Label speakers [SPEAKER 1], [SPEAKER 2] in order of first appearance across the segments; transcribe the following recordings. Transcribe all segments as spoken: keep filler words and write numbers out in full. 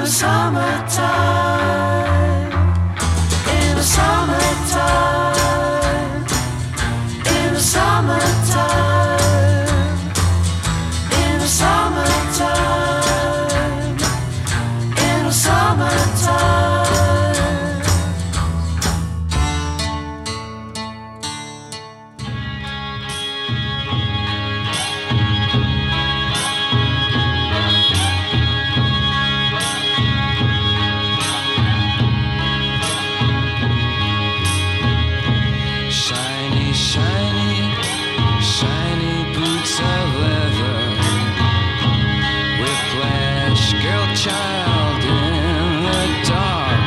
[SPEAKER 1] the summertime, in the summertime, in the summertime, in the summertime, in the summertime.
[SPEAKER 2] Child in the dark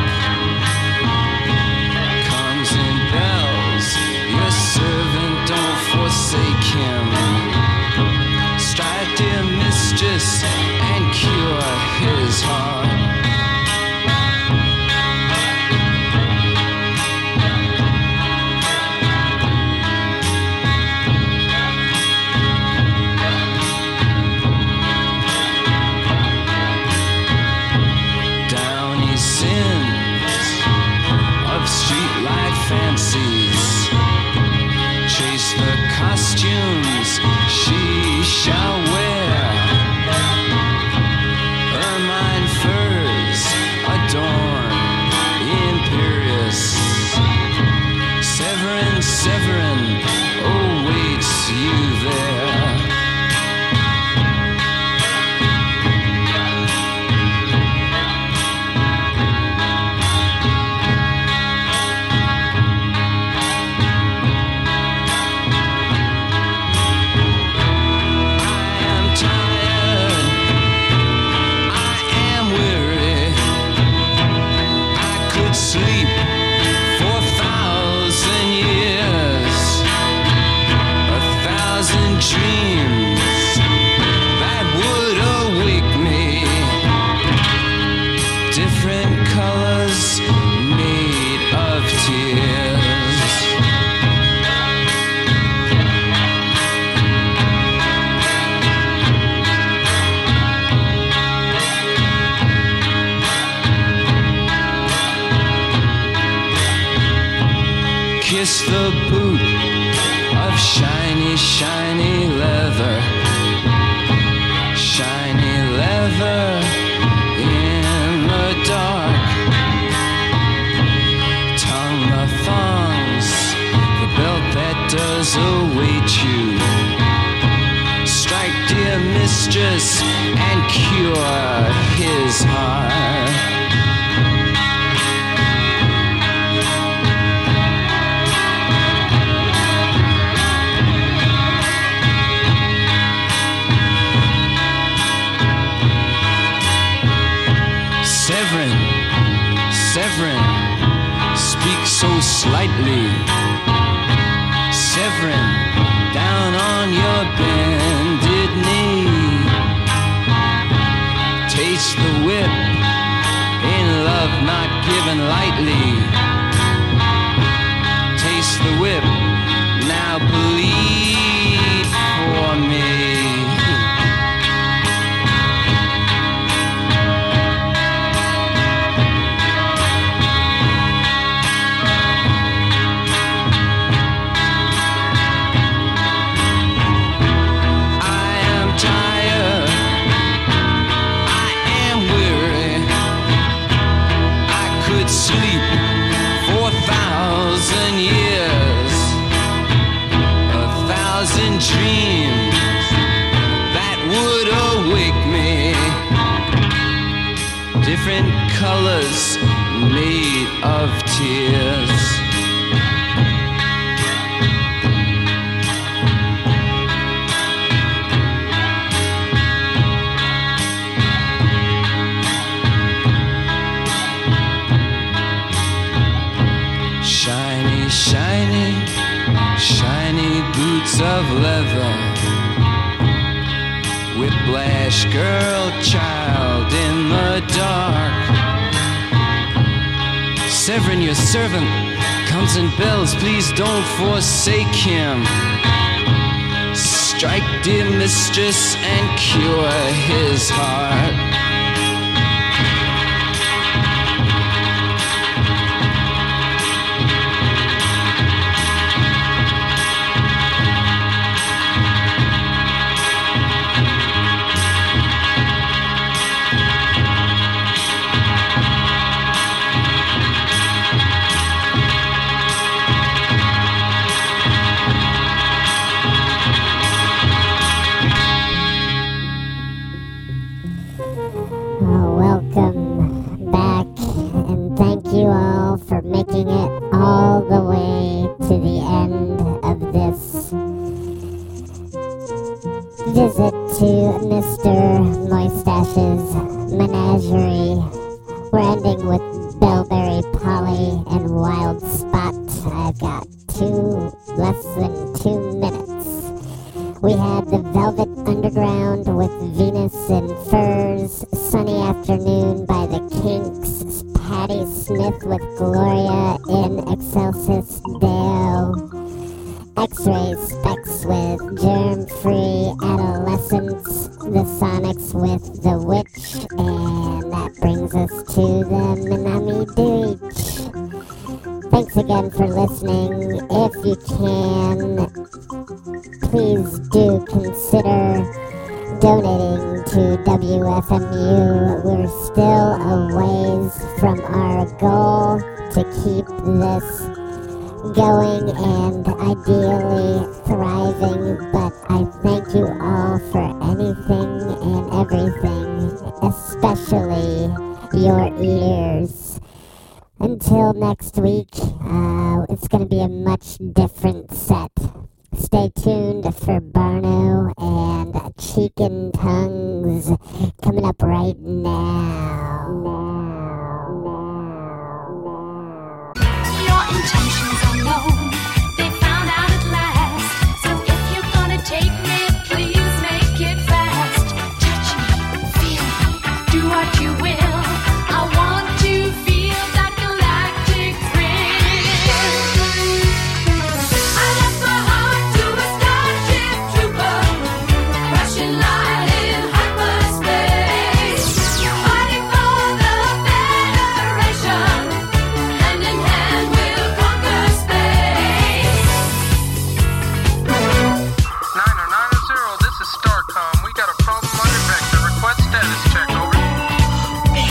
[SPEAKER 2] comes in bells. Your servant, don't forsake him. Strike, dear mistress, and cure his heart. Fancies, chase the costumes she shall wear. Ermine furs adorn imperious. Severin, Severin awaits you there. Sleep for a thousand years, a thousand dreams that would awake me. Different colors made of tears. Kiss the boot of shiny, shiny leather, shiny leather in the dark. Tongue the thongs, the belt that does await you. Strike, dear mistress, and cure his heart. Severin, Severin, speak so slightly. Severin, down on your bended knee. Taste the whip, in love not given lightly. Taste the whip, now bleed for me. Sleep for a thousand years, a thousand dreams that would awake me. Different colors made of tears. Shiny, shiny, shiny boots of leather. Whiplash girl, child in the dark. Severin, your servant, comes in bells. Please don't forsake him. Strike, dear mistress, and cure his heart.
[SPEAKER 3] Menagerie. We're ending with Bellberry Polly and Wild Spot. I've got two, less than two minutes. We had the Velvet Underground with Venus and Furs, Sunny Afternoon by the Kinks, Patti Smith with Gloria in Excelsis Deo, X-Ray Specs with Germ-Free Adolescence, the Sonics with The Witch, and that brings us to the Minami Deutsch. Thanks again for listening. If you can, please do consider donating to W F M U. We're still a ways from our goal to keep this going and ideally thriving, but I thank you all for anything and everything, especially your ears. Until next week, uh, it's going to be a much different set. Stay tuned for Barno and Chicken Tongues coming up right now.
[SPEAKER 4] Your intentions are known, they found out at last. So if you're gonna take me, please make it fast. Touch me, feel me, do what you will. I want to feel that galactic thrill. I left my heart to a starship trooper, crashing light in hyperspace, fighting for the Federation. Hand in hand we'll conquer space.
[SPEAKER 5] Niner, niner, zero, this is Starcom. We got a problem under vector. Request status check, over.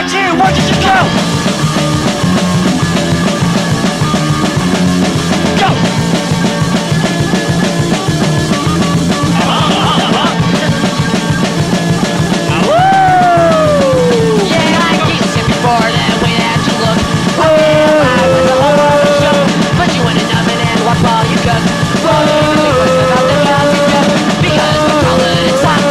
[SPEAKER 5] about you? Where did you go? Go!
[SPEAKER 6] Yeah, I keep it before that way that you look. Fuck it, alive with the whole world of shook. Put you in an oven and watch while you cook. Well, you can see what's about the job you cook. Because we call it it's hot.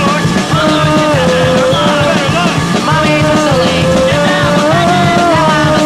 [SPEAKER 6] Mommy's so late. Now I'm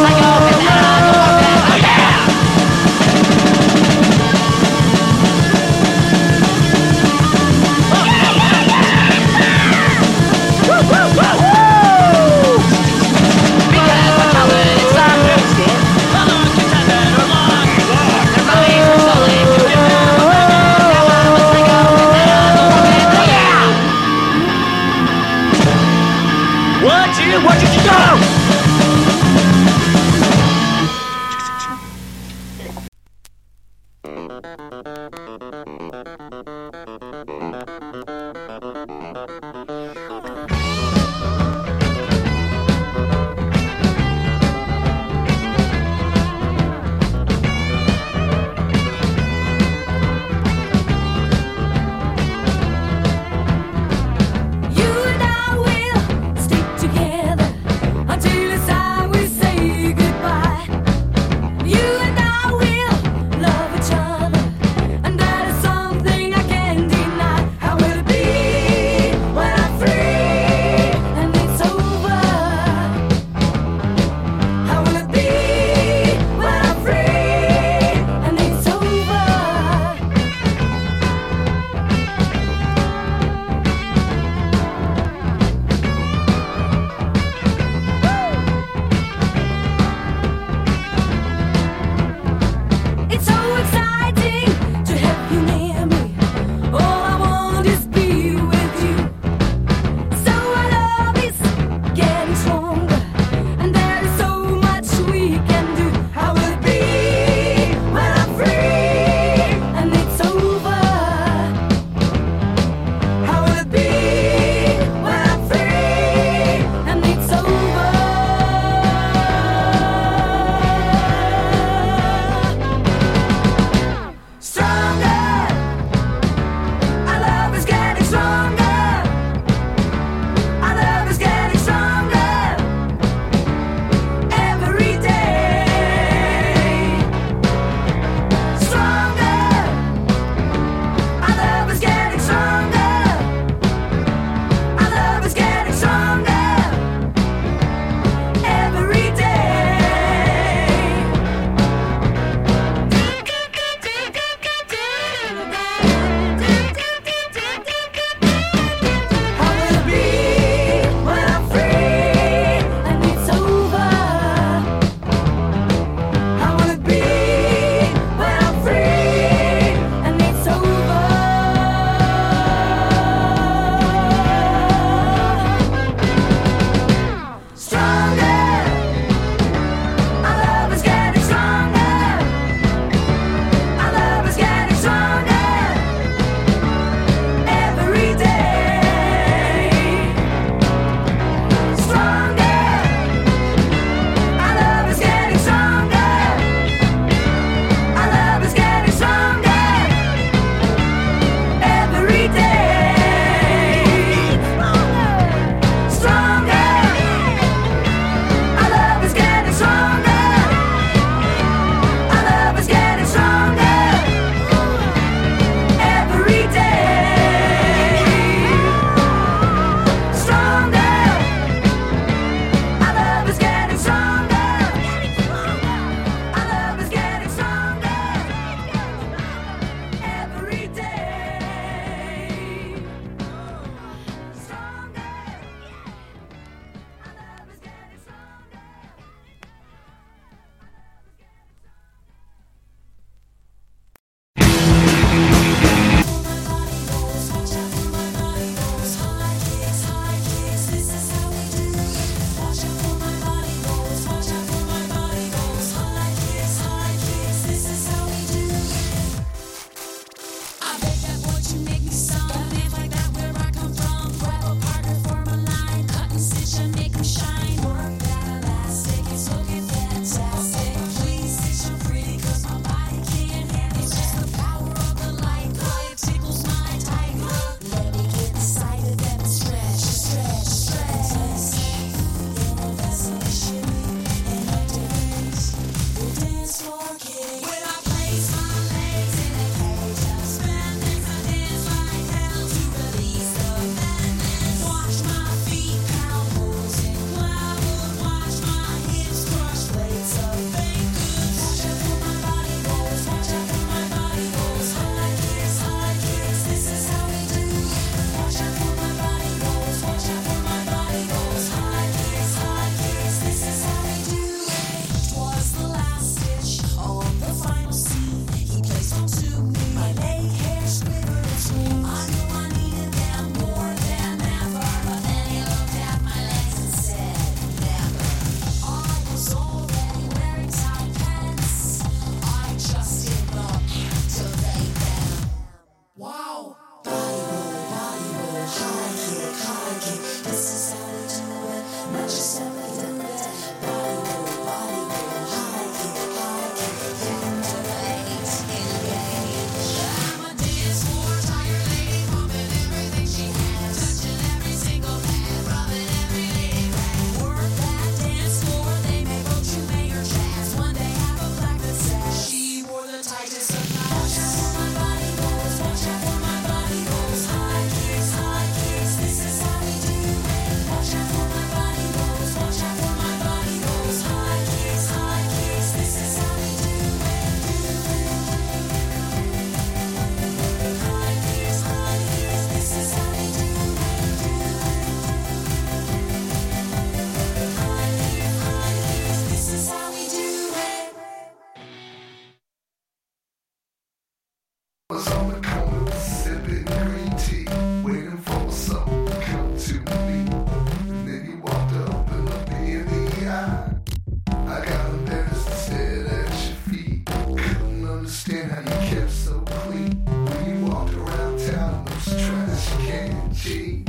[SPEAKER 5] Was on the corner sipping green tea, waiting for something to come to me. And then he walked up and looked me in the eye. I got embarrassed and stared at your feet. Couldn't understand how you kept so clean when you walked around town in those trash can jeans.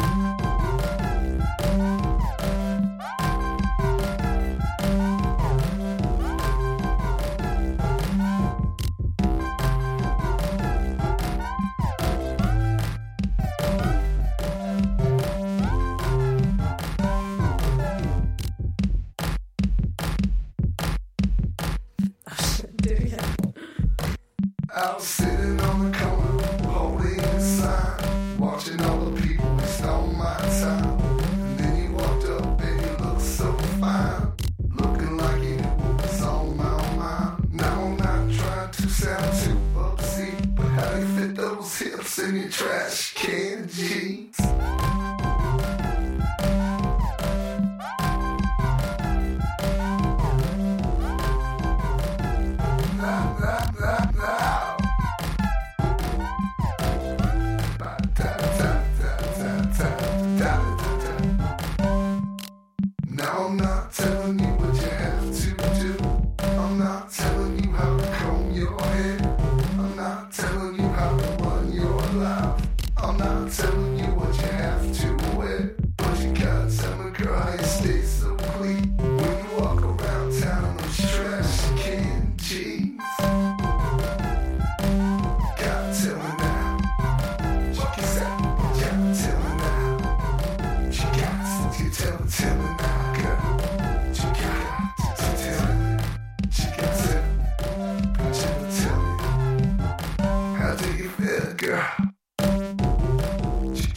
[SPEAKER 5] I was sitting on the corner, holding a sign, watching all the people waste all my time. And then he walked up and he looked so fine, looking like he knew what was on my mind. Now I'm not trying to sound too upsy, but how do you fit those hips in your trash can jeans? Now I'm not telling you what you have to do. I'm not telling you how to comb your hair. I'm not telling you how to run your life. I'm not telling you what you have to wear. But you gotta tell me, girl, how you stay so clean when you walk around town in those trash can jeans. Gotta tell me now. What you say? Gotta tell me now. You got to tell, tell me now. Girl, you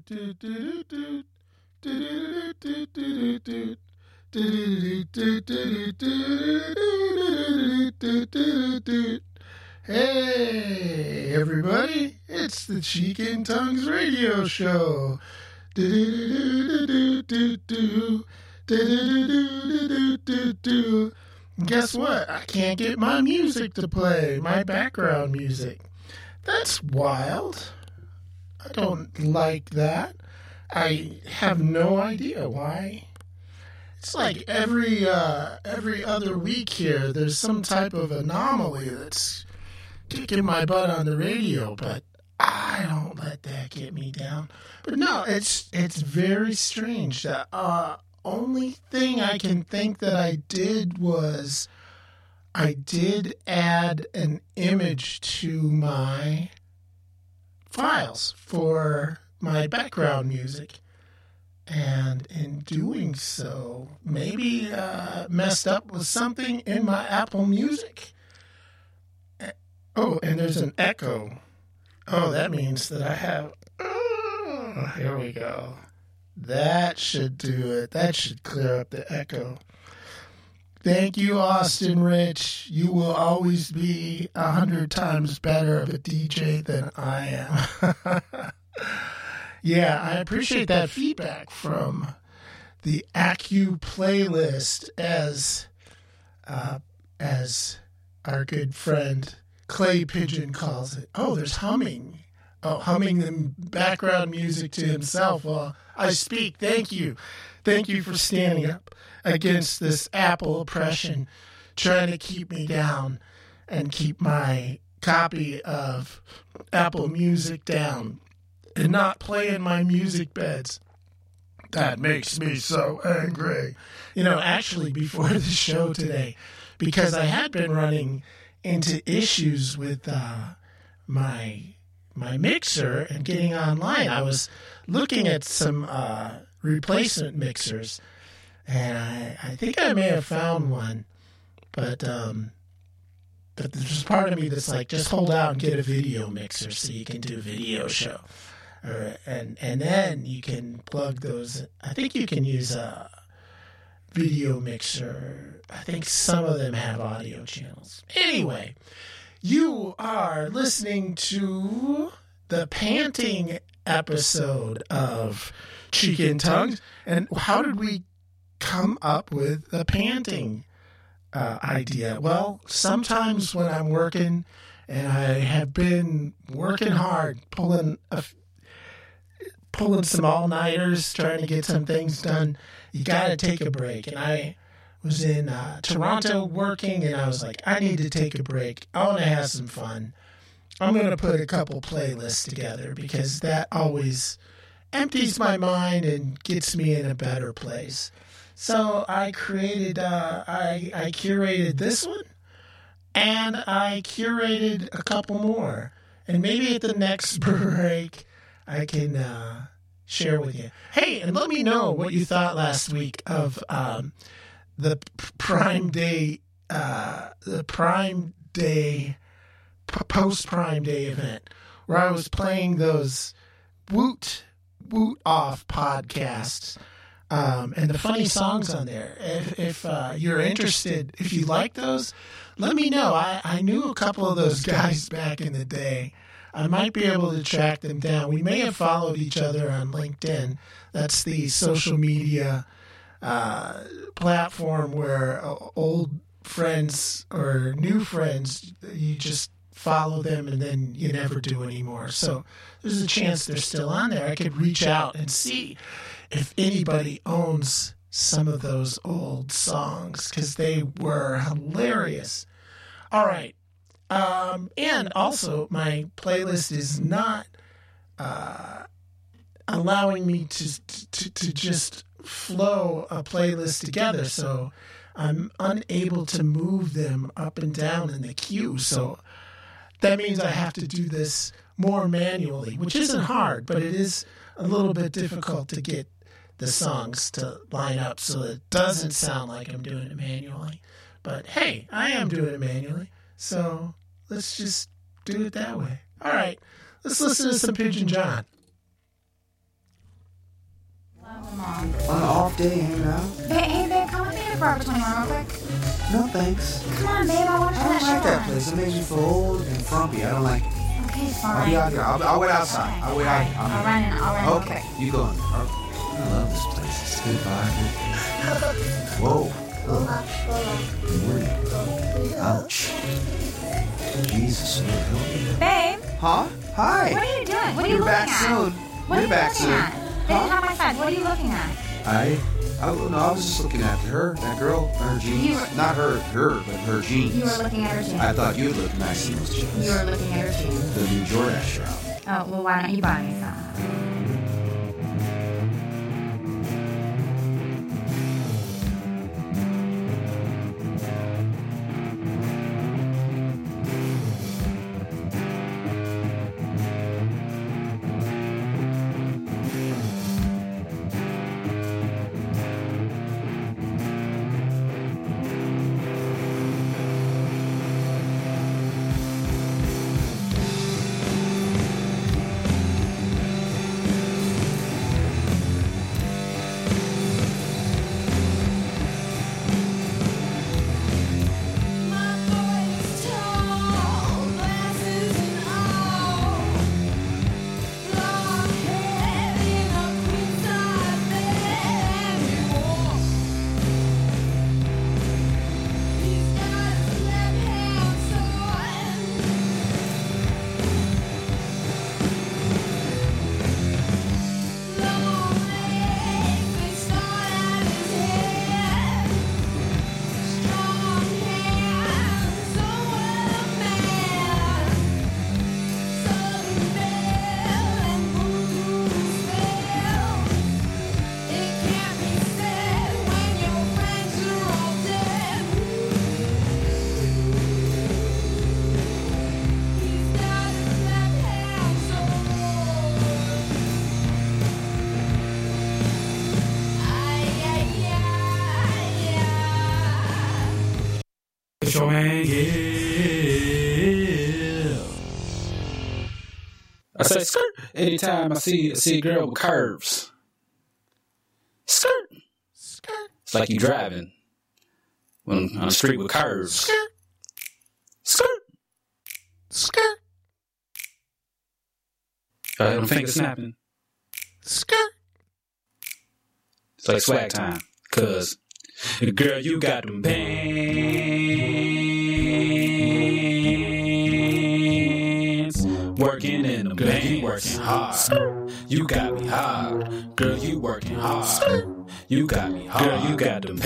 [SPEAKER 7] Hey, everybody, it's the Cheek and Tongues radio show. Guess what? I can't get my music to play, my background music. That's wild. I don't like that. I have no idea why. It's like every uh, every other week here, there's some type of anomaly that's kicking my butt on the radio, but I don't let that get me down. But no, it's it's very strange. The uh, only thing I can think that I did was I did add an image to my files for my background music. And in doing so, maybe uh, messed up with something in my Apple Music. Oh, and there's an echo. Oh, that means that I have... Oh, here we go. That should do it. That should clear up the echo. Thank you, Austin Rich. You will always be a hundred times better of a D J than I am. Yeah, I appreciate that feedback from the Acu playlist, as uh, as our good friend Clay Pigeon calls it. Oh, there's humming. Oh, humming the background music to himself while I speak. Thank you. Thank you for standing up against this Apple oppression, trying to keep me down and keep my copy of Apple Music down. And not playing my music beds. That makes me so angry. You know, actually, before the show today, because I had been running into issues with uh, my my mixer and getting online, I was looking at some uh, replacement mixers, and I, I think I may have found one, but um, but there's part of me that's like, just hold out and get a video mixer so you can do a video show. Or, and and then you can plug those. I think you can use a video mixer. I think some of them have audio channels. Anyway, you are listening to the panting episode of Cheek and Tongues. And how did we come up with the panting uh, idea? Well, sometimes when I'm working, and I have been working hard, pulling a pulling some all-nighters, trying to get some things done, you got to take a break. And I was in uh, Toronto working, and I was like, I need to take a break. I want to have some fun. I'm going to put a couple playlists together because that always empties my mind and gets me in a better place. So I created, uh, I, I curated this one, and I curated a couple more. And maybe at the next break, I can uh, share with you. Hey, and let me know what you thought last week of um, the Prime Day, uh, the Prime Day, post Prime Day event, where I was playing those Woot Woot Off podcasts um, and the funny songs on there. If, if uh, you're interested, if you like those, let me know. I, I knew a couple of those guys back in the day. I might be able to track them down. We may have followed each other on LinkedIn. That's the social media uh, platform where uh, old friends or new friends, you just follow them and then you never do anymore. So there's a chance they're still on there. I could reach out and see if anybody owns some of those old songs because they were hilarious. All right. Um, and also, my playlist is not uh, allowing me to, to to just flow a playlist together, so I'm unable to move them up and down in the queue. So that means I have to do this more manually, which isn't hard, but it is a little bit difficult to get the songs to line up so it doesn't sound like I'm doing it manually. But hey, I am doing it manually, so let's just do it that way. All right, let's listen to some Pigeon John.
[SPEAKER 8] On an off day, hanging out?
[SPEAKER 9] Hey, hey, babe, come with me to Forever twenty-one real quick.
[SPEAKER 8] No thanks.
[SPEAKER 9] Come on, babe, I want to
[SPEAKER 8] I
[SPEAKER 9] show
[SPEAKER 8] don't
[SPEAKER 9] that
[SPEAKER 8] like
[SPEAKER 9] shirt
[SPEAKER 8] that
[SPEAKER 9] on.
[SPEAKER 8] place. It makes me feel old and frumpy. I don't like it.
[SPEAKER 9] Okay, fine.
[SPEAKER 8] I'll be out here. I'll, I'll wait outside. I'll wait out here.
[SPEAKER 9] I'll run in. I'll run in.
[SPEAKER 8] Okay, you go in there. I love this place. It's good vibe. Whoa. Oh. Ouch. Jesus, Lord help me.
[SPEAKER 9] Babe,
[SPEAKER 8] Huh? Hi.
[SPEAKER 9] what are you doing? What are you
[SPEAKER 8] You're
[SPEAKER 9] looking
[SPEAKER 8] back
[SPEAKER 9] at?
[SPEAKER 8] soon.
[SPEAKER 9] What
[SPEAKER 8] You're
[SPEAKER 9] are you
[SPEAKER 8] back
[SPEAKER 9] looking
[SPEAKER 8] soon.
[SPEAKER 9] at? Babe,
[SPEAKER 8] Huh?
[SPEAKER 9] not my side. What are you looking at?
[SPEAKER 8] I, I, no, I was just looking at her, that girl, her jeans.
[SPEAKER 9] You were-
[SPEAKER 8] Not her, her, but her jeans.
[SPEAKER 9] You were looking at her jeans.
[SPEAKER 8] I thought you'd look nice in those jeans.
[SPEAKER 9] You were looking at her jeans.
[SPEAKER 8] The new Jordan shop.
[SPEAKER 9] Oh, well, why don't you buy me some?
[SPEAKER 10] Your man, yeah. I say skirt anytime I see see a girl with curves. Skirt. Skirt. It's like you driving when on a street with curves. Skirt. Skirt. Skirt. I had them fingers snapping. Skirt. It's like swag time, cause girl, you got them pants. Working in them pants. You working hard. You got me hard. Girl, you working hard. You got me hard. Girl, you got them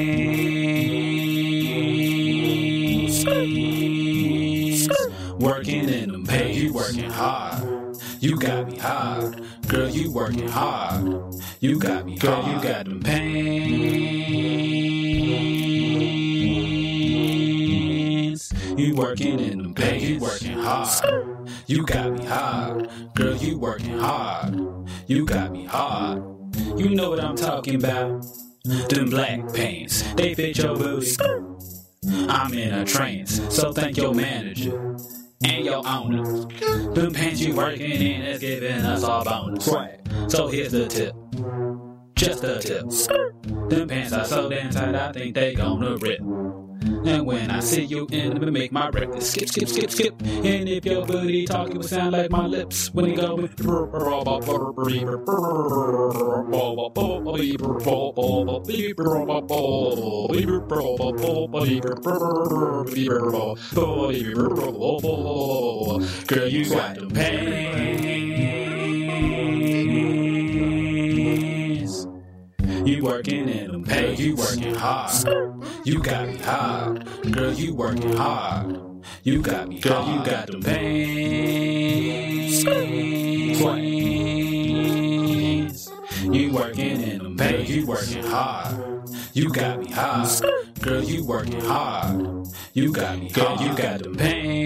[SPEAKER 10] pants. Working in them pants. You working hard. You got me hard. Girl, you working hard. You got me hard. Girl, you got them pants. You working in them pants. You working hard. You got me hard. Girl, you working hard. You got me hard. You know what I'm talking about. Them black pants. They fit your booty. I'm in a trance. So thank your manager and your owner. Them pants you working in is giving us all bonus. Right. So here's the tip. Just a tip. Them pants are so damn tight, I think they gonna rip. And when I see you in them, make my record skip, skip, skip, skip. And if your booty talk, it would sound like my lips when it go with. Girl, you got them pants. You working in them pants. You working hard. You got me hard. Girl, you working hard. You got me hard. Girl, you got them pants. You working in them pants. You working hard. You got me hard. Girl, you working hard. You got me hard. Girl, you got them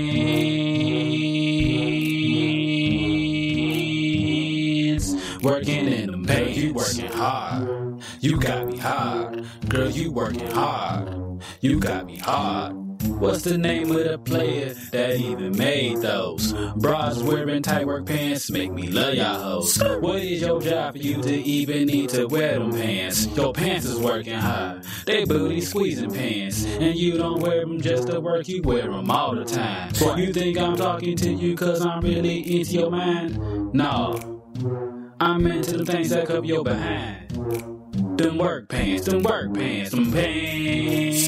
[SPEAKER 10] pants. Working in them pants. You working hard. You got me hard. Girl, you working hard. You got me hard. What's the name of the player that even made those? Bras wearing tight work pants make me love y'all hoes. What is your job for you to even need to wear them pants? Your pants is working hard, they booty squeezing pants. And you don't wear them just to work, you wear them all the time. You think I'm talking to you cause I'm really into your mind? No, I'm into the things that cover your behind. Them work pants, them work pants, them pants.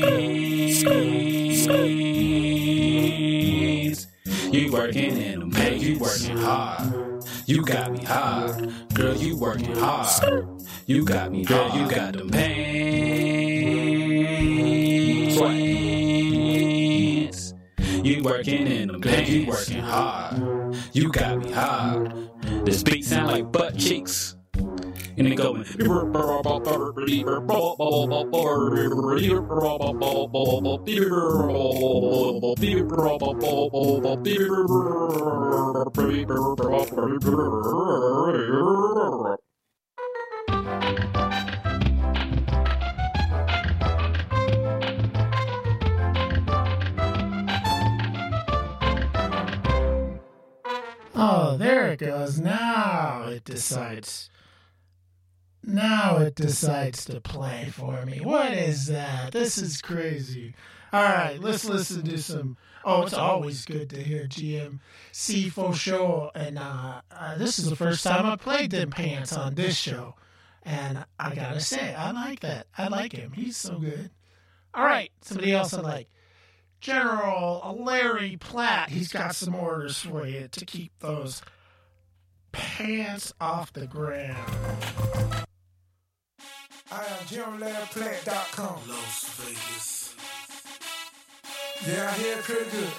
[SPEAKER 10] You working in them pants, you working hard. You got me hard, girl, you working hard. You got me hard, you got them pants. You working in them pants, you working hard. You got me hard. This beat sound like butt cheeks. And it going.
[SPEAKER 7] Oh, there it goes. Now it decides. Now it decides to play for me. What is that? This is crazy. All right, let's listen to some. Oh, it's always good to hear G M C for sure. And uh, uh, this is the first time I played them pants on this show. And I gotta say, I like that. I like him. He's so good. All right, somebody else I like. General Larry Platt. He's got some orders for you to keep those pants off the ground.
[SPEAKER 11] I am General Larry Platt dot com.
[SPEAKER 5] Las Vegas.
[SPEAKER 11] Yeah, I hear it pretty good.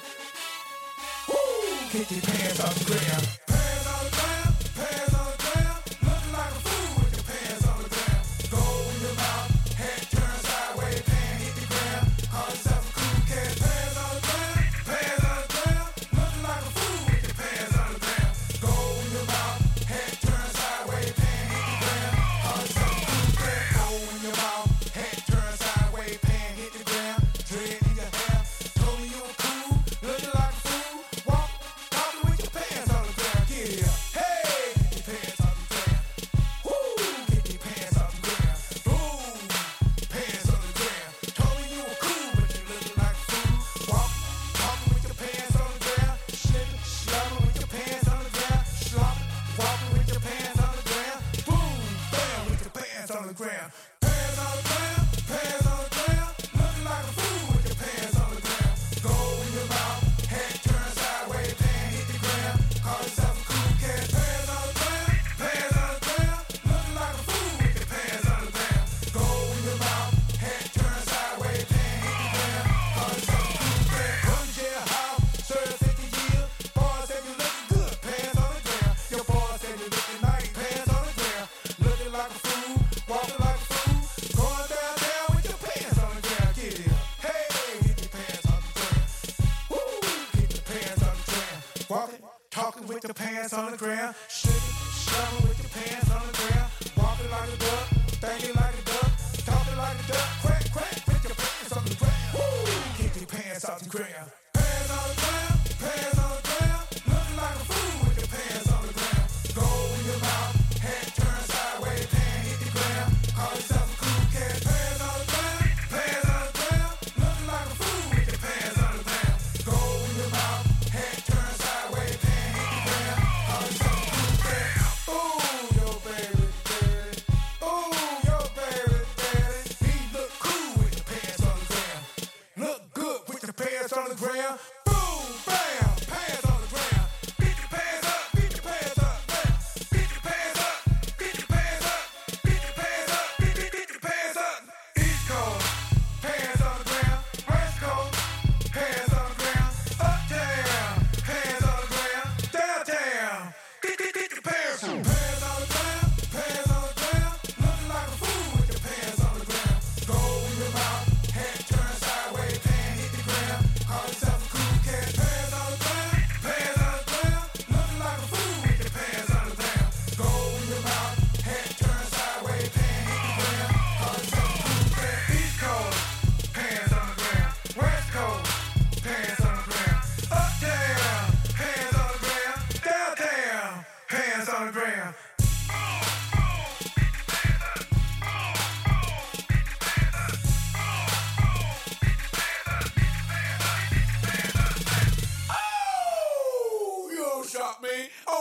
[SPEAKER 11] Woo! Get your pants off the ground. Pants on the ground, pants on the ground. Looking like a fool with your pants on the ground. Go in your mouth, head turn sideways, pan hit the ground. Call yourself a cool cat. Pants on the ground, pants on the ground. Looking like a fool with your pants on the ground. Go in your mouth, head turn sideways, pan hit the ground. Call yourself a cool cat. Go in your mouth, head turn sideways, pan hit the ground. Dread in your hair, told me you were cool. Looking like a fool, walk, walking with your pants on the ground. Get here, hey, get your pants on the ground. Woo, get your pants on the ground. Boom, pants on the ground. Told me you were cool, but you looking like a fool. Walk, walking with your pants on the ground. Slipping, slopping with your pants on the ground. Slopping, walking with your pants on the ground. Boom, bam, with your pants on the ground. Pants on the ground, pants on the ground. Looking like a fool with your pants on the ground. Go in your mouth, head turn sideways, pan hit the ground. Call yourself a cool cat. Pants on the ground, pants on the ground. Looking like a fool with your pants on the ground. Go in your mouth, head turn sideways, pan hit the ground. Call yourself a cool cat. Run to jailhouse, serve fifty years. Boy said you looking good, pants on the ground. Your boy said you looking nice, pants on the ground. Looking like a fool, walking like a fool. Going downtown with your pants on the ground. Get it. Hey, get your pants on the ground. Woo, get your pants on the ground. Walking, talking with your pants on the ground. Shaking, shoving with your pants on the ground. Walking like a duck, thinking like a duck, talking like a duck. Crack, crack, with your pants on the ground. Woo, get your pants on the ground. Pants on the ground, pants on the ground. Looking like a fool with your pants on the ground. Go in your mouth, head turn sideways, pan hit the ground. Call yourself a cool cat. Pants on the ground, pants on the ground. Looking like a fool with your pants on the ground. Go in your mouth, head turn sideways, pan hit the ground. Call yourself a cool cat. Ooh, your baby daddy. Ooh, your baby daddy. He look cool with your pants on the ground. Look good with your pants on the ground.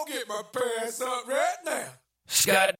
[SPEAKER 11] gonna get my pants up right now.
[SPEAKER 10] Scott.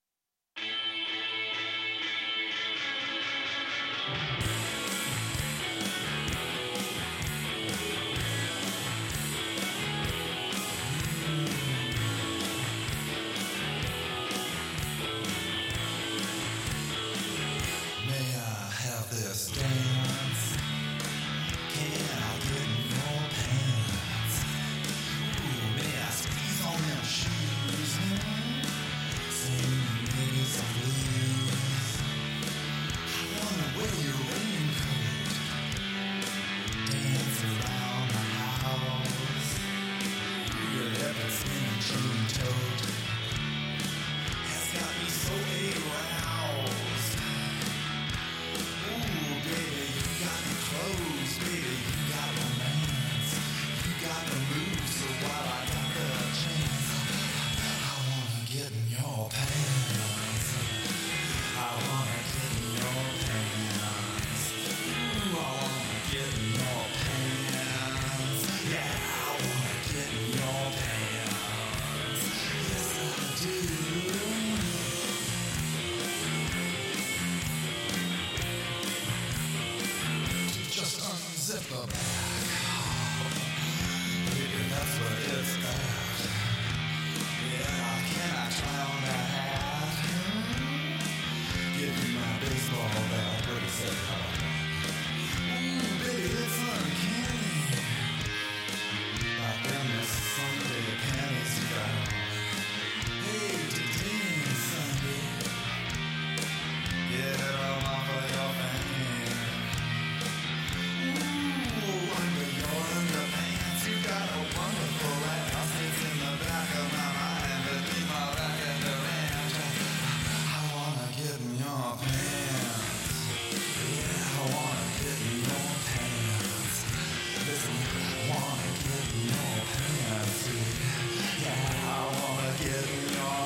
[SPEAKER 8] May I have this dance? Can I get in your pants? Ooh, may I squeeze on them shoes? Sing me some blues. I wanna wear your raincoat. Dance around the house. Your leopard skin and chain toad has got me so aroused. Ooh, baby, you got me close, baby, you got romance. You got the moves, so while I got the chance, I wanna get in your pants. I wanna get in your pants. Ooh, I wanna get in your pants. Yeah, I wanna get in your pants. Yes, I do. Just unzip the bag. Baby, that's what it's at. Yeah, can I try on that hat? Give me my baseball bat. What is it called? Ooh, baby, it's uncanny. Like them this Sunday panties you got on. Hey, today Sunday. Get it all off of your fan. Ooh, under your underpants, you got a wonderful ass. It's in the back of my mind, beneath my back and the ranch. I wanna get in your pants. Yeah, I wanna get in your pants. Listen, I wanna get in your pants. Yeah, I wanna get in your.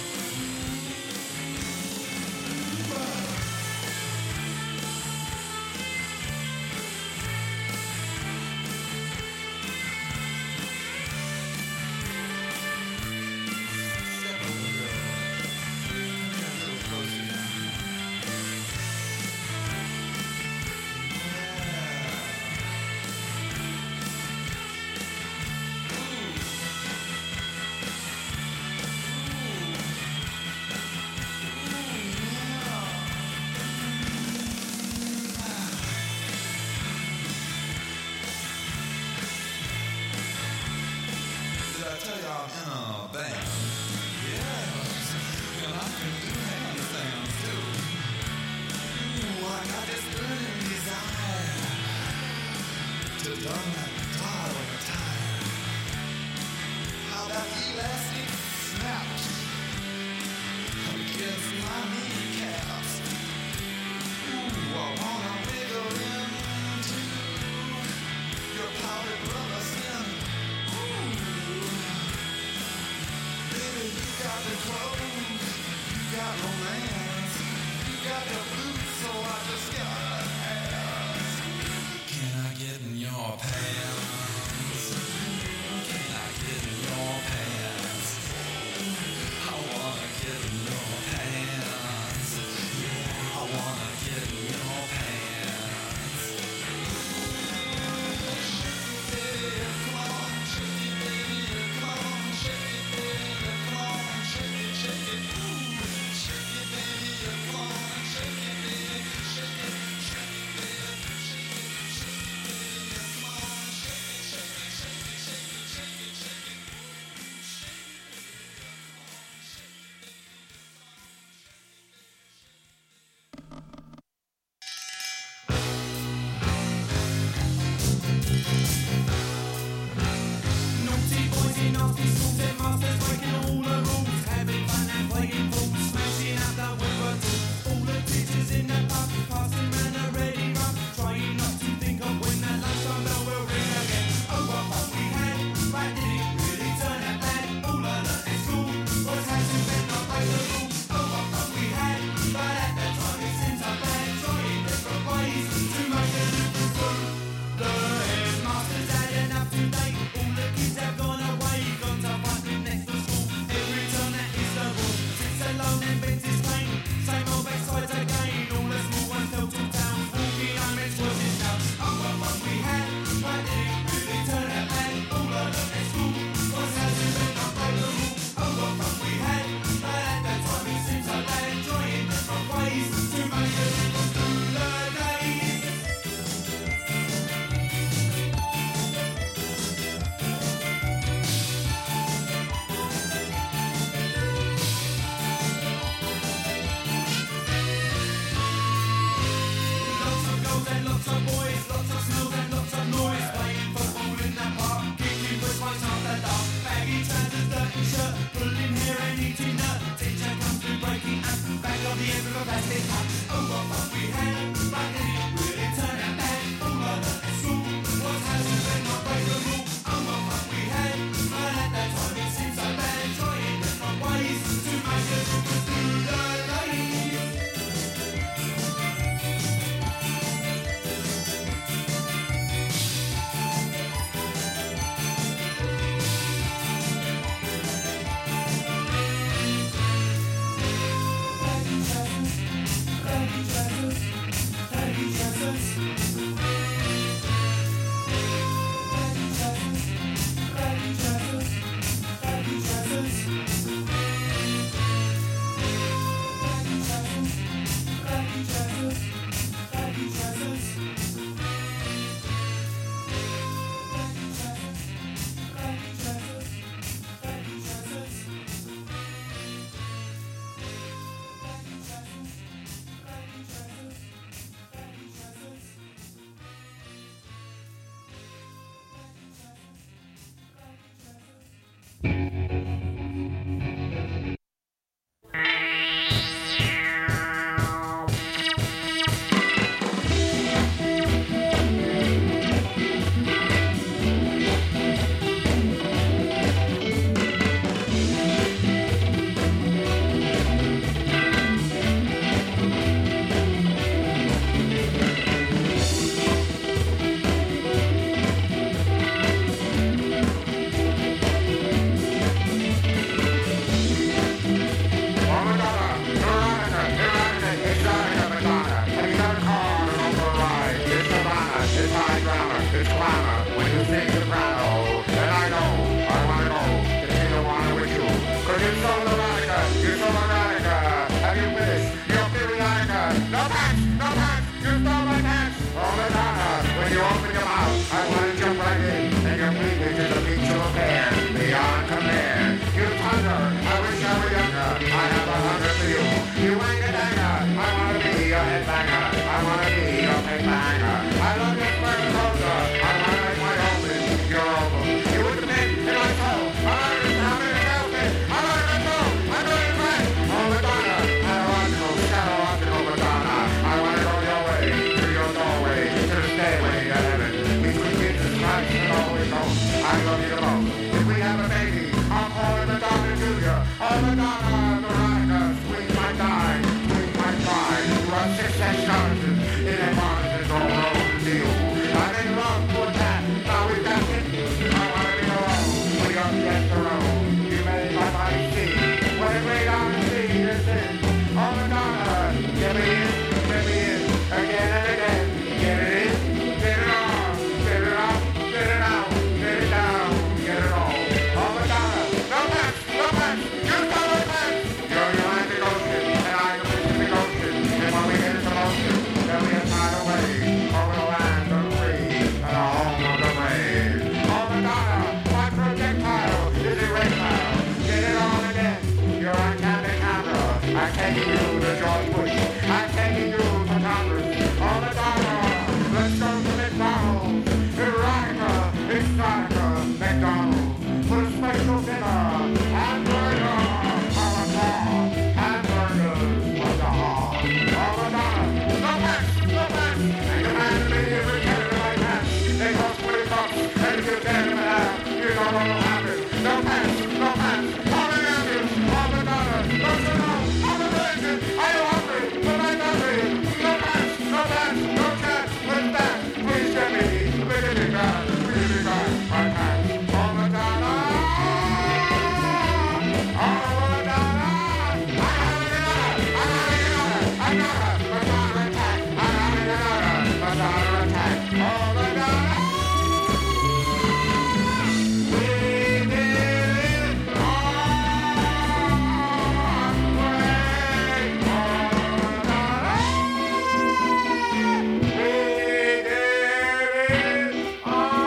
[SPEAKER 8] Did I tell y'all I'm in a band? Yes, and I can do handstands too. Ooh, I got this burning desire to dumb that guitar like a tire. How that elastic snaps against my kneecaps. Ooh, I wanna wiggle into your powdered rubber skin. Baby, you got the clothes, you got romance, you got the boots, so I just gotta ask. Can I get in your pants? Can I get in your pants? I wanna get in your pants. Yeah, I wanna get in your pants. Shake it, baby, come on, shake it, baby, come on, shake it, baby, come on, shake it, shake it, ooh, shake it, baby, come on, shake it, baby, shake it, shake it, baby, shake it, shake it, baby, come on, shake it, shake it, shake it, shake it, shake it, shake it, ooh, shake it, baby, come on, shake it, baby, come on, shake it, shake it.
[SPEAKER 11] Naughty boys in nasty schools, their masters breaking all the rules, having fun and playing fools, smashing out the window tools. All the teachers in the pub, passing round a ready run, trying not to think of when that lunchtime bell will ring again. Oh, what fun we had, but did it really turn out bad? All I learnt at school was how to bend not break the rules. Oh, what fun we had, but at the time it seems so bad, trying different ways to make a difference through. The headmaster's had enough today, all the kids have gone away, gone to I go need a boat. If we have a baby, I'll call her Madonna Junior or Madonna Veronica. We might die, we might try. Run six and charges in a monster's all road to deal. I made love to a cat, now we got kittens. I wanna be alone, we got the testosterone. You made my body see what a great honesty this is. Oh Madonna, get me in, get me in, again and again. Get it in, get it on, get it out, get it out, get it down, get it all. Oh Madonna, no pants, no pants, you got no pants. You're the Atlantic Ocean, and I'm the Pacific Ocean. And when we get into motion, then we are tied away over the land of the free and the home of the brave. Oh Madonna, my projectile is erectile. Get it on again, you're on candid camera. I'm taking you to George Bush, I'm taking you to Congress. Oh Madonna, let's go to McDonald's. Erotica, Exotica, McDonald's. Put a special dinner, hamburger, holocaust, hamburgers, what the hog. Oh Madonna, no pants, no pants. And the man in the every Canada like that. They cost twenty bucks, and if you tear them in half, you don't know what happens. No pants, no pants. Call an ambulance. Oh Madonna, no, no, no. I'm a virgin. Are you hungry? But I'm hungry. No pants, no pants, no cats. What's that? Please get me. Really God, really God, my pants. Oh Madonna. Oh Madonna. I got it, I got it, I got it. Madonna attack. I got it, I got it. Madonna attack. Oh Madonna. We did it all way. Oh Madonna. We did it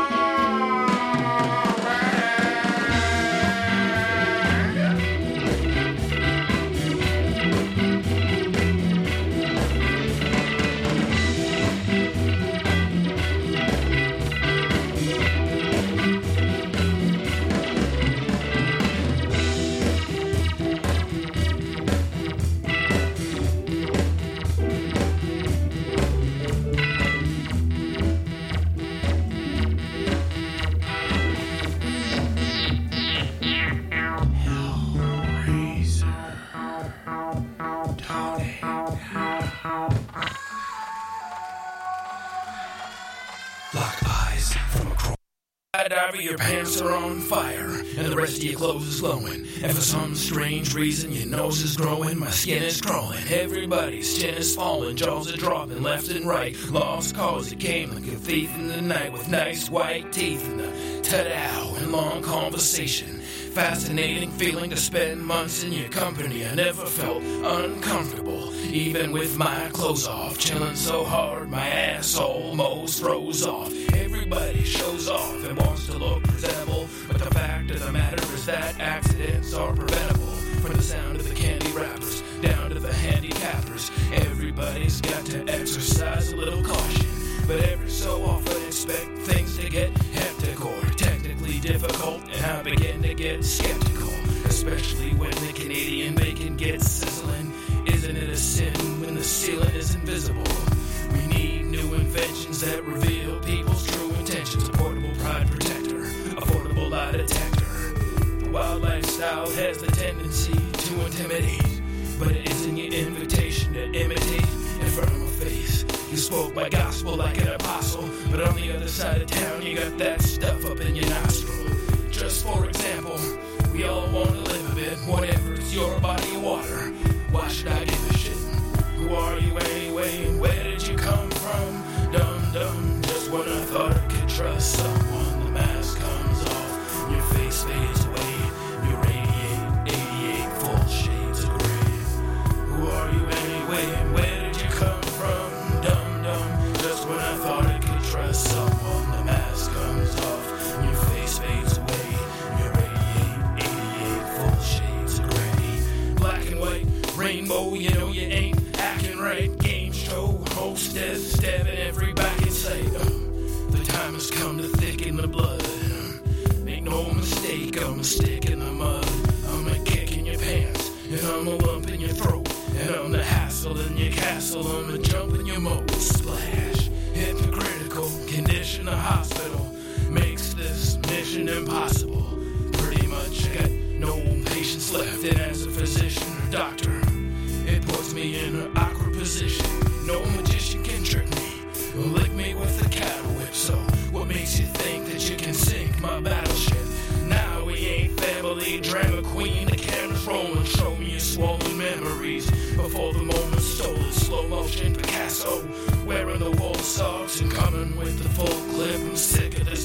[SPEAKER 8] Black eyes from across.
[SPEAKER 12] Diver, your pants are on fire, and the rest of your clothes is glowing. And for some strange reason, your nose is growing, my skin is crawling. Everybody's chin is falling, jaws are dropping left and right. Lost cause it came like a thief in the night with nice white teeth and the ta-dow and long conversation. Fascinating feeling to spend months in your company. I never felt uncomfortable, even with my clothes off. Chilling so hard, my ass almost froze off. Everybody shows off and wants to look presentable, but the fact of the matter is that accidents are preventable. From the sound of the candy wrappers down to the handicappers, everybody's got to exercise a little caution. But every so often expect things to get hectic or technically difficult, and I begin to get skeptical, especially when the Canadian bacon gets sizzling. Isn't it a sin when the ceiling is invisible? We need new inventions that reveal people's true intentions. A portable pride protector, affordable lie detector. The wild lifestyle has the tendency to intimidate, but it isn't your invitation to imitate in front of my face. You spoke my gospel like an apostle, but on the other side of town you got that stuff up in your nostril. Just for example, we all want to live a bit, whatever it's your body of water. Why should I give a shit? Who are you anyway? Where did you come from? Dum dum, just when I thought I could trust someone, the mask comes off, your face fades away, you radiate eighty-eight full shades of gray. Who are you anyway? Where did you come from? Dum dum, just when I thought I could trust someone, the mask comes off, your face fades away, you radiate eighty-eight full shades of gray. Black and white, rainbow, you know you ain't acting right. Game show, hostess, stabbing every back in sight. Uh, the time has come to thicken the blood. Uh, make no mistake, I'm a stick in the mud. I'm a kick in your pants, and I'm a lump in your throat. And I'm the hassle in your castle, I'm a jump in your moat. Splash, hypocritical, condition a hospital. Makes this mission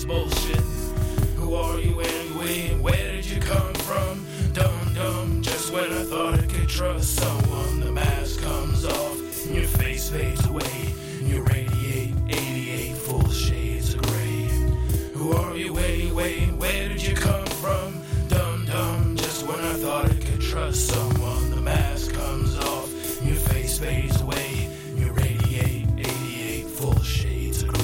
[SPEAKER 12] bullshit. Who are you anyway, and where did you come from? Dumb, dumb, just when I thought I could trust someone, the mask comes off, and your face fades away, and you radiate eighty-eight full shades of gray. Who are you anyway, and where did you come from? Dumb, dumb, just when I thought I could trust someone, the mask comes off, and your face fades away, and you radiate eighty-eight full shades of gray.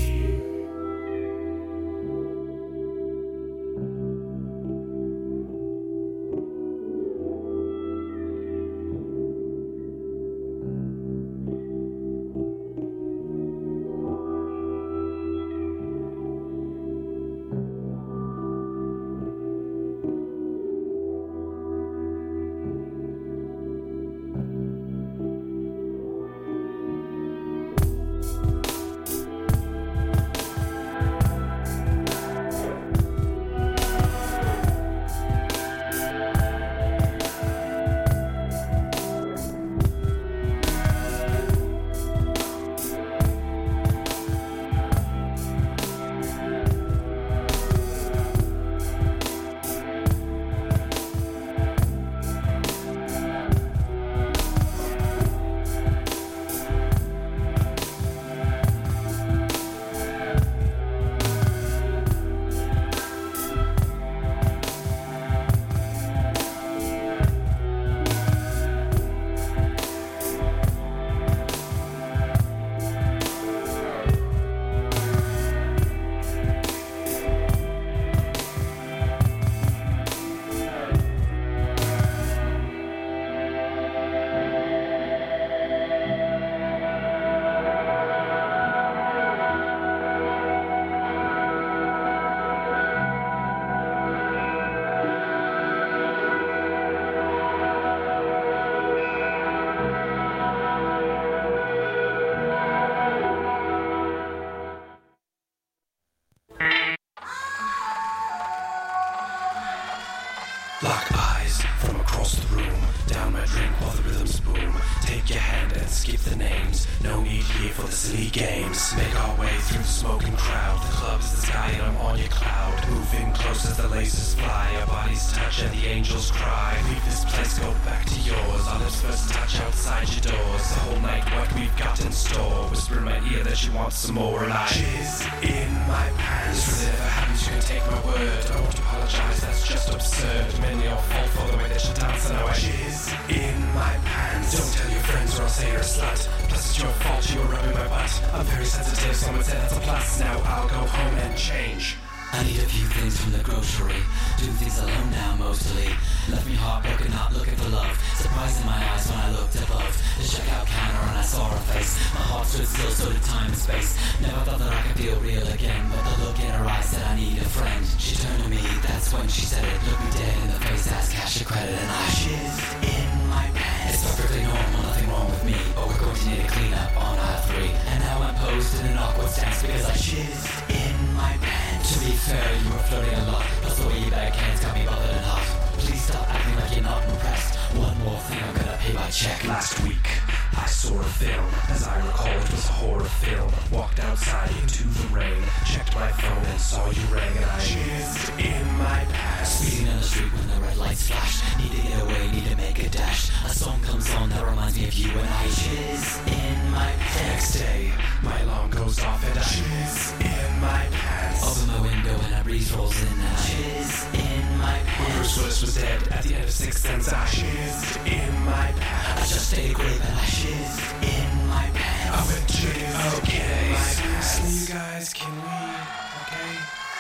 [SPEAKER 13] Black eyes from across the room, down my drink while the rhythms boom. Take your hand and skip the names, no need here for the silly games. Make our way through the smoking crowd, the club's the sky and I'm on your cloud. Move in close as the lasers fly, our bodies touch and the angels cry. Leave this place, go back to yours, our lips first touch outside your doors. The whole night what we've got in store, whisper in my ear that she wants some more, and I jizz in my pants. This never happens, you can take my word, I won't apologize, that's just absurd. Mainly your fault for the way that you dance, and now I jizz in my pants. Don't tell your friends or I'll say you're a slut, plus it's your fault you were rubbing my butt. I'm very sensitive, someone said that's a plus, now I'll go home and change.
[SPEAKER 14] I need a few things from the grocery, do things alone now mostly. Left me heartbroken, not looking for love, surprise in my eyes when I looked above the checkout counter and I saw her face. My heart stood still, so did time and space. Never thought that I could feel real again, but the look in her eyes said I need a friend. She turned to me, that's when she said it, looked me dead in the face, asked cash or credit, and I shizzed in my pants. It's perfectly normal, nothing wrong with me, but we're going to need a cleanup on aisle three. And now I'm posed in an awkward stance because I shizzed in my pants. To be fair, you were flirting a lot, plus the way you bag hands got me bothered and hot. Please stop acting like you're not impressed. One more thing, I'm gonna pay by check.
[SPEAKER 13] Last week, I saw a film. As I recall, it was a horror film. Walked outside into the rain, checked my phone and saw you rang, and I jizzed in my pants.
[SPEAKER 14] Speeding down the street when the red lights flash. Need to get away, need to make a dash. A song comes on that reminds me of you, and I jizz in my pants.
[SPEAKER 13] Next day, my alarm goes off and I jizz in my pants.
[SPEAKER 14] Open my window and a breeze rolls in, and I jizz in my pants.
[SPEAKER 13] When Bruce Willis was dead at the end of Sixth Sense, I jizzed in my pants.
[SPEAKER 14] I just stayed a grave and I jizzed in my pants.
[SPEAKER 13] I went jizz
[SPEAKER 14] okay.
[SPEAKER 13] in my pants. Seriously, you guys, can we? Okay.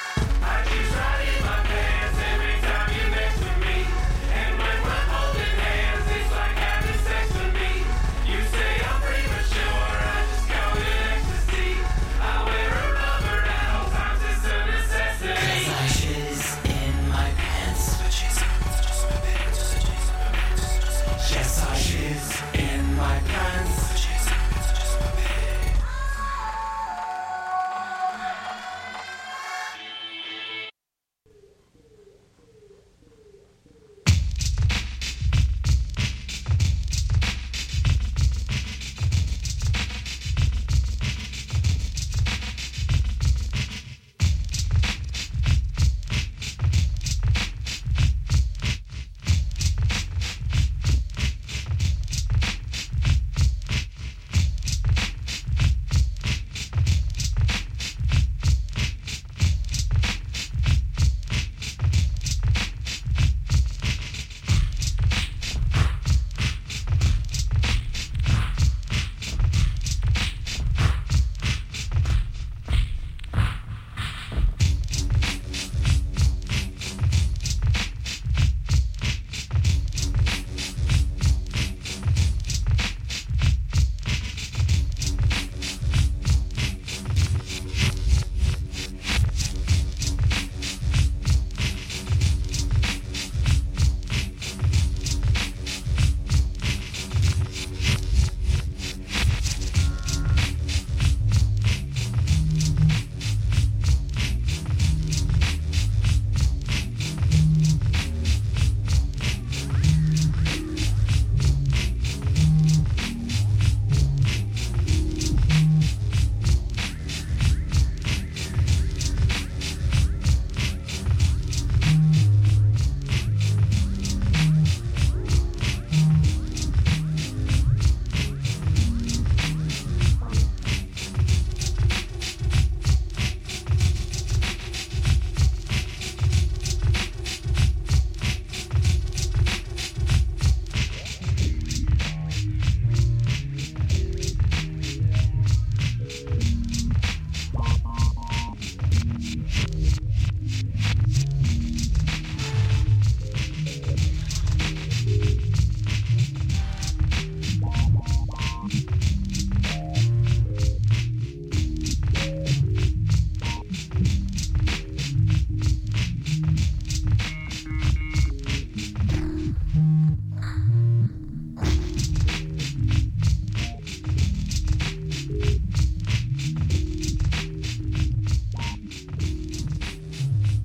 [SPEAKER 11] I jizz right in my pants every time you're next to me. And when we're holding hands, it's like having sex with me. You say I'm premature, I just go in ecstasy. I wear a rubber at all times, it's a necessity.
[SPEAKER 14] Cause I jizz in my pants.
[SPEAKER 13] Yes, I jizz in my pants.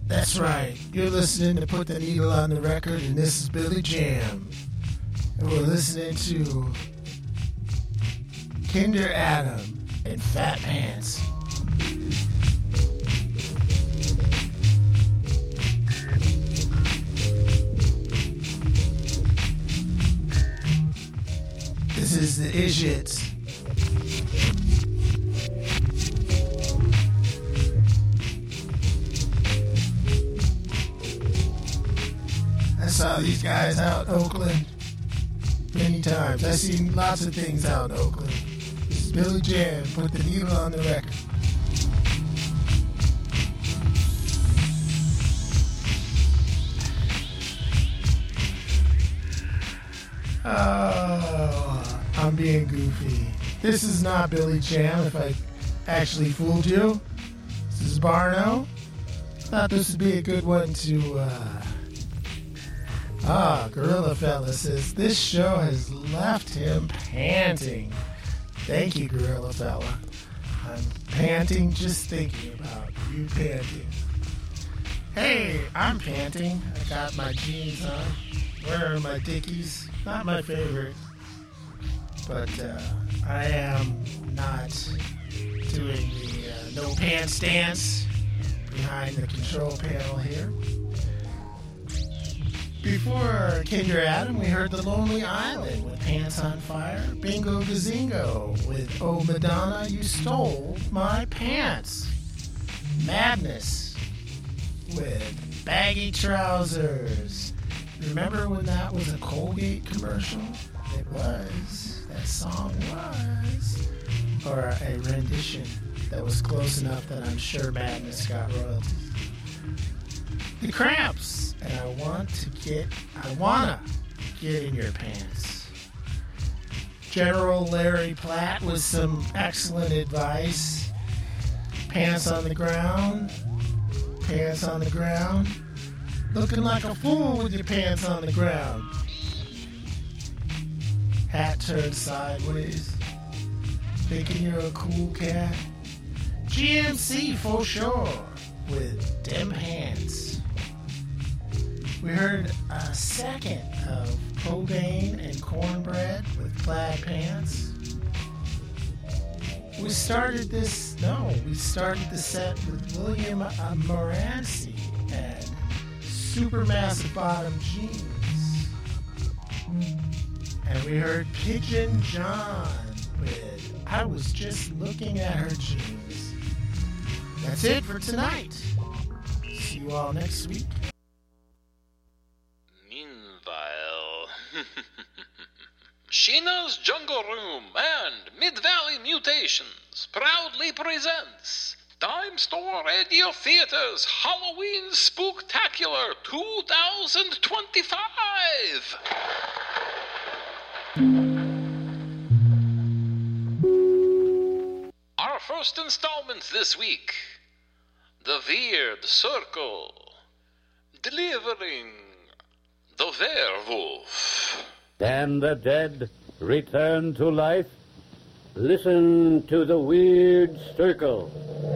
[SPEAKER 7] That's right. You're listening to Put the Needle on the Record, and this is Billy Jam. And we're listening to Kinder Adam and Fat Pants. This is the Idiots. I saw these guys out in Oakland many times. I've seen lots of things out in Oakland. This is Billy Jam, Put the Needle on the Record. Oh, I'm being goofy. This is not Billy Jam, if I actually fooled you. This is Barno. Thought this would be a good one to, uh... Ah, Gorilla Fella says, this show has left him panting. Thank you, Gorilla Fella. I'm panting just thinking about you panting. Hey, I'm panting. I got my jeans on. Wearing my Dickies. Not my favorite. But uh, I am not doing the uh, no pants dance behind the control panel here. Before Kinder Adam, we heard The Lonely Island with Pants on Fire. Bingo Gazingo with Oh Madonna, You Stole My Pants. Madness with Baggy Trousers. Remember when that was a Colgate commercial? It was. That song was. Or a rendition that was close enough that I'm sure Madness got royalties. The Cramps, and I want to get, I wanna get in your pants. General Larry Platt with some excellent advice. Pants on the ground, pants on the ground. Looking like a fool with your pants on the ground. Hat turned sideways. Thinking you're a cool cat. G M C for sure with Dem Pants. We heard a second of Cobain and Cornbread with Plaid Pants. We started this, no, we started the set with William uh, Morancy and Supermassive Bottom Jeans. And we heard Pigeon John with I Was Just Looking at Her Jeans. That's it for tonight. See you all next week.
[SPEAKER 15] Meanwhile, Sheena's Jungle Room and Mid-Valley Mutations proudly presents Dime Store Radio Theater's Halloween Spooktacular twenty twenty-five. Our first installment this week, The Weird Circle, delivering the werewolf.
[SPEAKER 16] Can the dead return to life? Listen to the Weird Circle.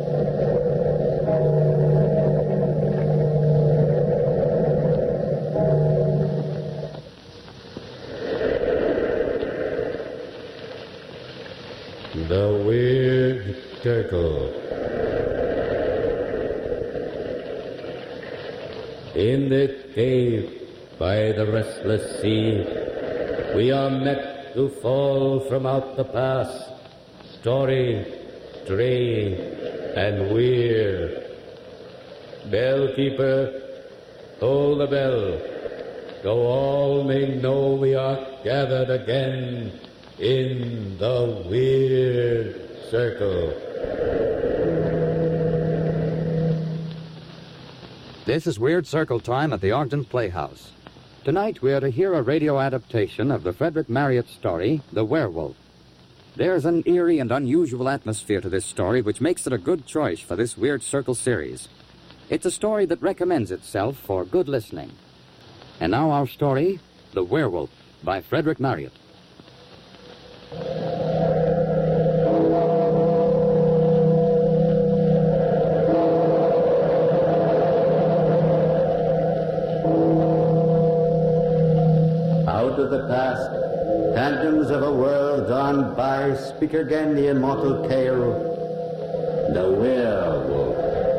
[SPEAKER 16] The Weird Circle. In this cave by the restless sea, we are met to fall from out the past, story, stray, and weird. Bellkeeper, toll the bell, so all may know we are gathered again in the Weird Circle.
[SPEAKER 17] This is Weird Circle time at the Ogden Playhouse. Tonight we are to hear a radio adaptation of the Frederick Marriott story, The Werewolf. There's an eerie and unusual atmosphere to this story which makes it a good choice for this Weird Circle series. It's a story that recommends itself for good listening. And now our story, The Werewolf, by Frederick Marriott.
[SPEAKER 16] the past, phantoms of a world gone by, speak again the immortal tale, the werewolf.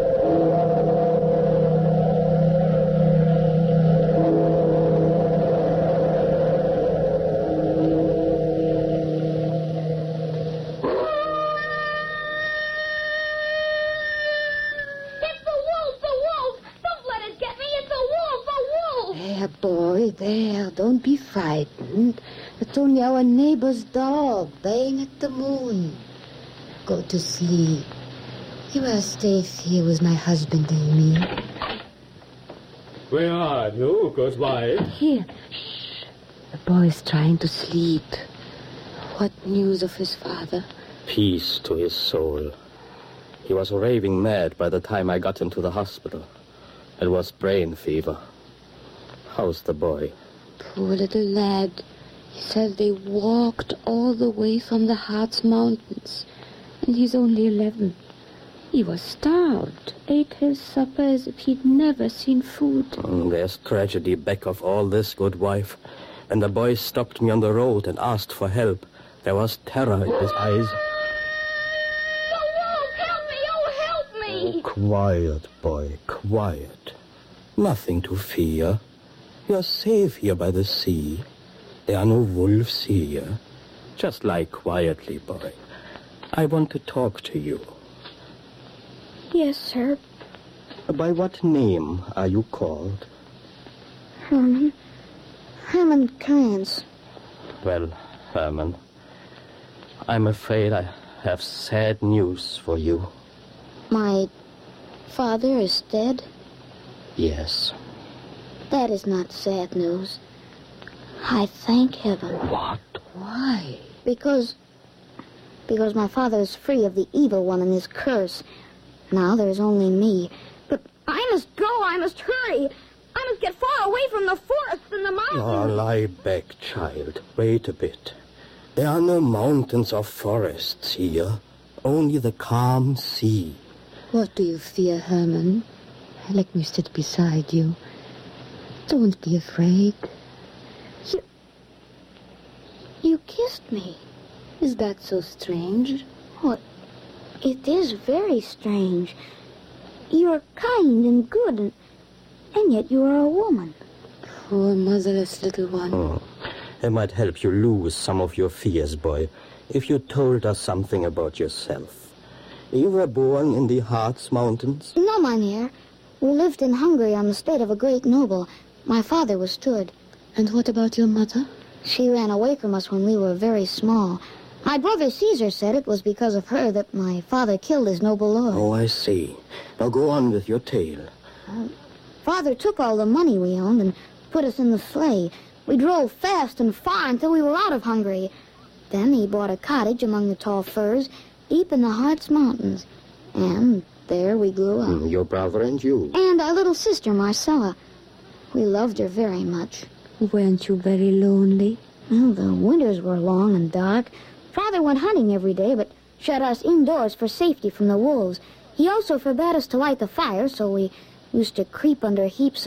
[SPEAKER 18] There, don't be frightened. It's only our neighbor's dog baying at the moon. Go to sleep. You are safe here with my husband and me.
[SPEAKER 16] Where are you, good wife?
[SPEAKER 18] Here. Shh. The boy's trying to sleep. What news of his father?
[SPEAKER 16] Peace to his soul. He was raving mad by the time I got him to the hospital. It was brain fever. How's the boy?
[SPEAKER 18] Poor little lad. He said they walked all the way from the Harz Mountains. And he's only eleven. He was starved. Ate his supper as if he'd never seen food.
[SPEAKER 16] Mm, there's tragedy back of all this, good wife. When the boy stopped me on the road and asked for help, there was terror in his eyes.
[SPEAKER 4] The wolf! Help me! Oh, help me!
[SPEAKER 16] Oh, quiet, boy, quiet. Nothing to fear. You're safe here by the sea. There are no wolves here. Just lie quietly, boy. I want to talk to you.
[SPEAKER 18] Yes, sir.
[SPEAKER 16] By what name are you called?
[SPEAKER 18] Herman. Herman Krantz.
[SPEAKER 16] Well, Herman, I'm afraid I have sad news for you.
[SPEAKER 18] My father is dead?
[SPEAKER 16] Yes.
[SPEAKER 18] That is not sad news. I thank heaven.
[SPEAKER 16] What?
[SPEAKER 18] Why? Because... Because my father is free of the evil one and his curse. Now there is only me. But I must go. I must hurry. I must get far away from the forests and the mountains.
[SPEAKER 16] Oh, lie back, child. Wait a bit. There are no mountains or forests here. Only the calm sea.
[SPEAKER 18] What do you fear, Herman? Let me sit beside you. Don't be afraid. You... You kissed me. Is that so strange? What? It is very strange. You're kind and good, and, and yet you are a woman. Poor motherless little one.
[SPEAKER 16] Oh, it might help you lose some of your fears, boy, if you told us something about yourself. You were born in the Harz Mountains?
[SPEAKER 18] No, mynheer. We lived in Hungary on the estate of a great noble. My father was stood. And what about your mother? She ran away from us when we were very small. My brother Caesar said it was because of her that my father killed his noble lord.
[SPEAKER 16] Oh, I see. Now go on with your tale.
[SPEAKER 18] Uh, father took all the money we owned and put us in the sleigh. We drove fast and far until we were out of Hungary. Then he bought a cottage among the tall firs, deep in the Harz Mountains. And there we grew up.
[SPEAKER 16] Mm, your brother and you.
[SPEAKER 18] And our little sister, Marcella. We loved her very much. Weren't you very lonely? Well, the winters were long and dark. Father went hunting every day, but shut us indoors for safety from the wolves. He also forbade us to light the fire, so we used to creep under heaps of